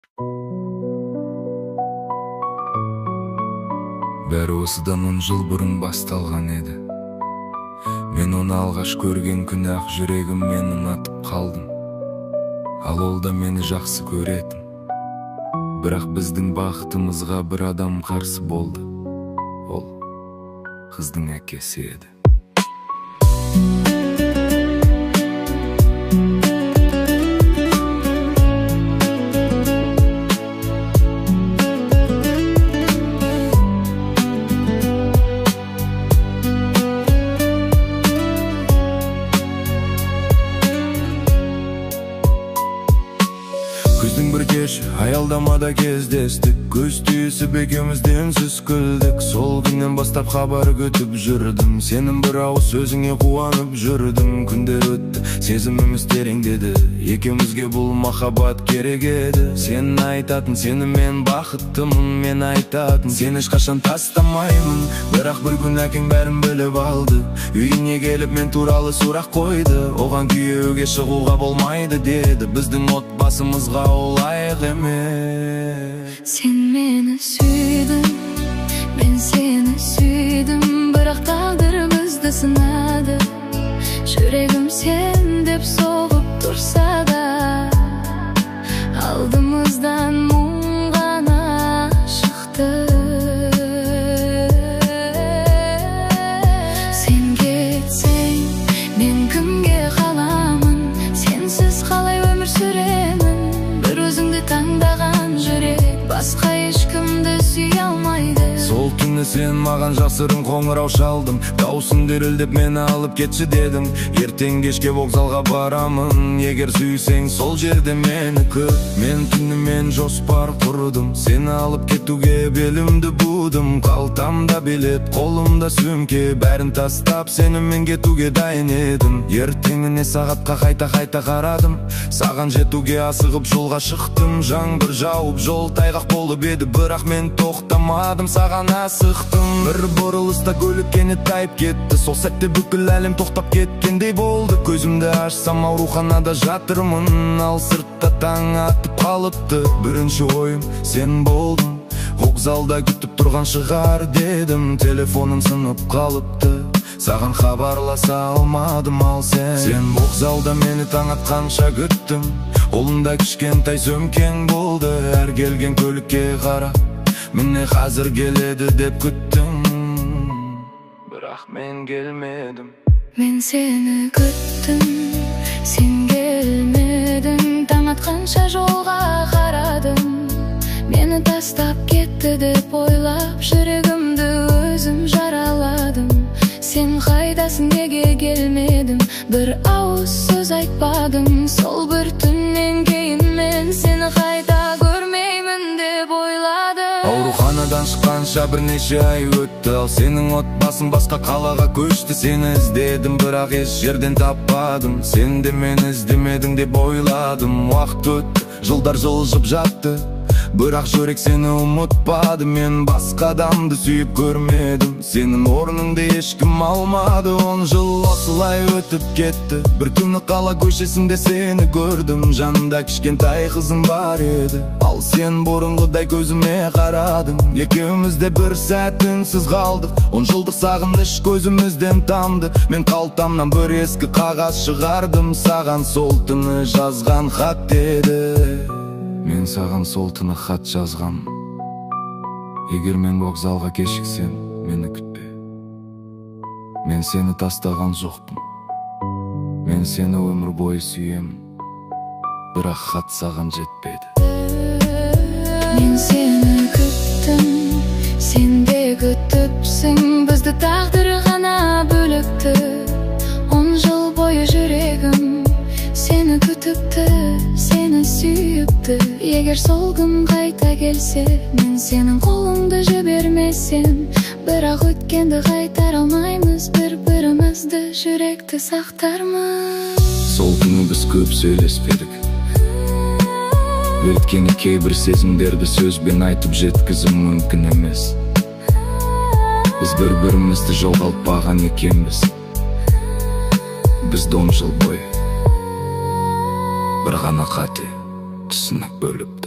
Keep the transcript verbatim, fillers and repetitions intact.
Бәрі осыдан он жыл бұрын басталған еді. Мен оны алғаш көрген күні ақ жүрегім мен ұнатып қалдым. Ал ол да мені жақсы көретін. Бірақ біздің бақытымызға бір адам қарсы болды. Ол қыздың әкесі еді. Күздің бір кеші аялдамада кездестік. Көз түйісіп екеумізден үнсіз күлдік. Сол күннен бастап хабар күтіп жүрдім. Сенің бір ауыз сөзіңе қуанып жүрдім. Күндер өтті, сезіміміз тереңдеді. Екеумізге бұл махаббат керек еді. Сен айтатын, сені мен бақыттымын. Мен айтатын, сені ешқашан тастамаймын. Бірақ бір күн әкең бәрін біліп алды. Үйіне келіп мен туралы сұрақ қойды. Оған күйеуге шығуға болмайды деді. Біздің отбасымызға ол лайық емес. Сен мені сүйдің, мен сені сүйдім. Бірақ тағдыр бізді сынады. Жүрегім сен деп соғып тұрса да, алдымыздан мұң ғана шықты. Сен кетсең, мен кімге қаламын? Сенсіз қалай өмір сүремін? Бір өзіңді таңдаған жүрек басқа ешкімді сүйе алмайды. Сол түні сен маған жасырын қоңырау шалдым. Даусың дірілдеп мені алып кетші дедің. Ертең кешке вокзалға барамын. Егер сүйсең сол жерде мені күт. Мен түнімен жоспар құрдым. Сені алып кетуге белімді будым. Қалтамда билет, қолымда сөмке. Бәрін тастап сенімен кетуге дайын едім. Ертеңіне сағатқа қайта-қайта қарадым. Саған жетуге асығып жолға шықтым. Жаңбыр жауып жол тайғақ болып еді. Бірақ мен тоқтамадым, саған асықтым. Бір бұрылыста көлік кенет тайып кетті. Сол сәтте бүкіл әлем тоқтап кеткендей болды. Көзімді ашсам ауруханада жатырмын. Ал сыртта таң атып қалыпты. Бірінші ойым сен болдың. Вокзалда күтіп тұрған шығар дедім. Телефоным сынып қалыпты. Саған хабарласа алмадым, ал сен Сен вокзалда мені таң атқанша күттім. Қолында кішкентай сөмкең болды. Әр келген көлікке қарап, міне қазір келеді деп күттім. Бірақ мен келмедім. Мен сені күттім, сен келмедің. Таң атқанша жолға қарадым. Мені тастап кетті деп ойлап, жүрегімді өзім жараладым. Сен қайдасың, неге келмедім? Бір ауыз сөз айтпадым. Сол бір түннен кейін мен сені қайта көрмеймін деп ойладым. Ауруханадан шыққанша бірнеше ай өтті. Ал сенің отбасың басқа қалаға көшті. Сені іздедім, бірақ еш жерден таппадым. Сен де мені іздемедің деп ойладым. Уақыт өтті, жылдар жылжып жатты. Бірақ жүрек сені ұмытпады. Мен басқа адамды сүйіп көрмедім. Сенің орныңды ешкім алмады. Он жыл осылай өтіп кетті. Бір күні қала көшесінде сені көрдім. Жанында кішкентай қызым бар еді. Ал сен бұрынғыдай көзіме қарадың. Екеуміз де бір сәт үнсіз қалдық. Он жылдық сағыныш көзімізден тамды. Мен қалтамнан бір ескі қағаз шығардым. Саған сол түні жазған хат еді. Мен саған сол түні хат жазғам. Егер мен вокзалға кешіксем, мені күтпе. Мен сені тастаған жоқпын. Мен сені өмір бойы сүйем. Бірақ хат саған жетпеді. Мен сені күттім, сен де күтіпсің. Бізді тағдыр ғана бөлікті. Он жыл бойы жүрегім сені күтіпті, сені сүйіпті. Егер сол күн қайта келсе, мен сенің қолыңды жібермесем. Бірақ өткенді қайтар алмаймыз. Бір-бірімізді жүректі сақтармыз. Сол күні біз көп сөйлеспедік. Өткені кейбір сезімдерді сөзбен айтып жеткізу мүмкін емес. Біз бір-бірімізді жоғалтпаған екенбіз. Бізді он жыл бойы бір ғана қате түсінік бөліп